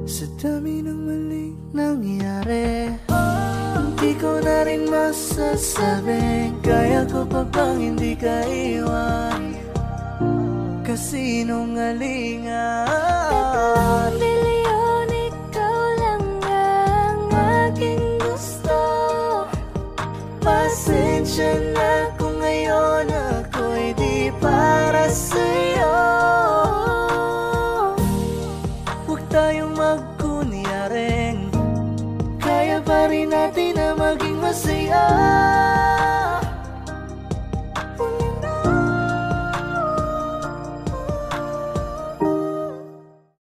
Sa dami ng maling nangyari, hindi ko na rin masasabi kaya ko pa bang hindi ka iwan, kasinungalingan. Bilyon, ikaw lang ang aking gusto. Pasensya na kung ngayon ako'y di para sa'yo. Huwag tayong magkunyaring kaya pa rin natin na maging masaya.